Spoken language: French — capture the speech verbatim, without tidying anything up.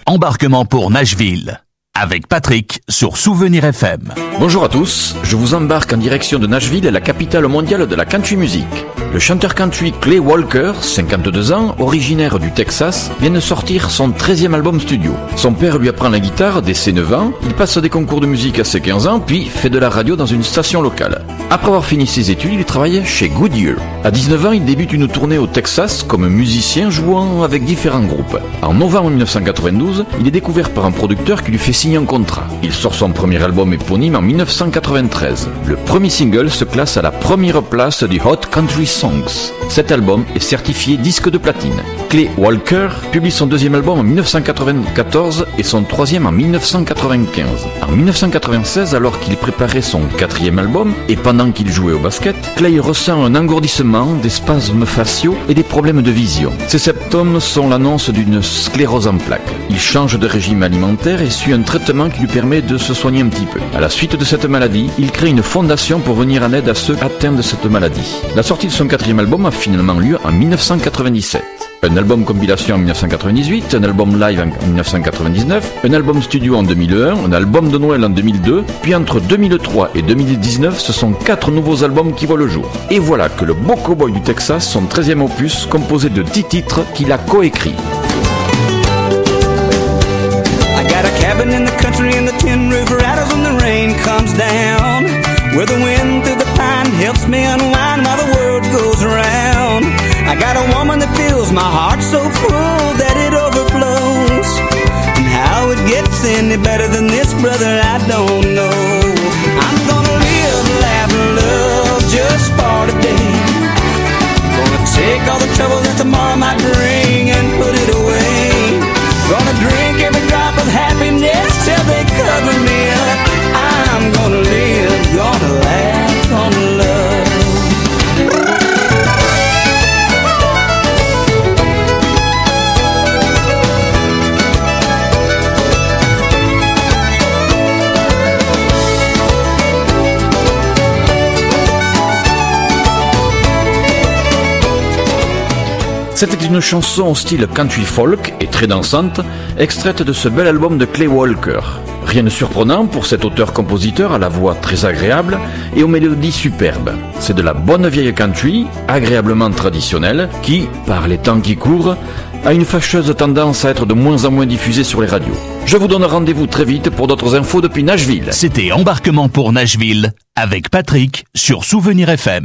Embarquement pour Nashville, avec Patrick sur Souvenir F M. Bonjour à tous, je vous embarque en direction de Nashville, la capitale mondiale de la country music. Le chanteur country Clay Walker, cinquante-deux ans, originaire du Texas, vient de sortir son treizième album studio. Son père lui apprend la guitare dès ses neuf ans, il passe des concours de musique à ses quinze ans, puis fait de la radio dans une station locale. Après avoir fini ses études, il travaille chez Goodyear. À dix-neuf ans, il débute une tournée au Texas comme musicien jouant avec différents groupes. En novembre mille neuf cent quatre-vingt-douze, il est découvert par un producteur qui lui fait signer un contrat. Il sort son premier album éponyme en mille neuf cent quatre-vingt-treize. Le premier single se classe à la première place du Hot Country Songs. Cet album est certifié disque de platine. Clay Walker publie son deuxième album en mille neuf cent quatre-vingt-quatorze et son troisième en mille neuf cent quatre-vingt-quinze. En mille neuf cent quatre-vingt-seize, alors qu'il préparait son quatrième album et pendant qu'il jouait au basket, Clay ressent un engourdissement, des spasmes faciaux et des problèmes de vision. Ces symptômes sont l'annonce d'une sclérose en plaques. Il change de régime alimentaire et suit un traitement qui lui permet de se soigner un petit peu. À la suite de cette maladie, il crée une fondation pour venir en aide à ceux atteints de cette maladie. La sortie de son quatrième album a finalement lieu en mille neuf cent quatre-vingt-dix-sept. Un album compilation en mille neuf cent quatre-vingt-dix-huit, un album live en mille neuf cent quatre-vingt-dix-neuf, un album studio en deux mille un, un album de Noël en deux mille deux, puis entre deux mille trois et deux mille dix-neuf, ce sont quatre nouveaux albums qui voient le jour. Et voilà que le beau cowboy du Texas, son treizième opus, composé de dix titres qu'il a coécrits. Cabin in the country and the tin roof rattles when the rain comes down, where the wind through the pine helps me unwind while the world goes around. I got a woman that fills my heart so full that it overflows, and how it gets any better than this, brother, I don't know. I'm gonna live, laugh, and love just for today. Gonna take all the trouble that tomorrow might bring and put it away. Gonna drink every drop of happiness till they cover me up. I'm gonna live, gonna laugh, gonna love. C'était une chanson au style country folk et très dansante, extraite de ce bel album de Clay Walker. Rien de surprenant pour cet auteur-compositeur à la voix très agréable et aux mélodies superbes. C'est de la bonne vieille country, agréablement traditionnelle, qui, par les temps qui courent, a une fâcheuse tendance à être de moins en moins diffusée sur les radios. Je vous donne rendez-vous très vite pour d'autres infos depuis Nashville. C'était Embarquement pour Nashville, avec Patrick sur Souvenir F M.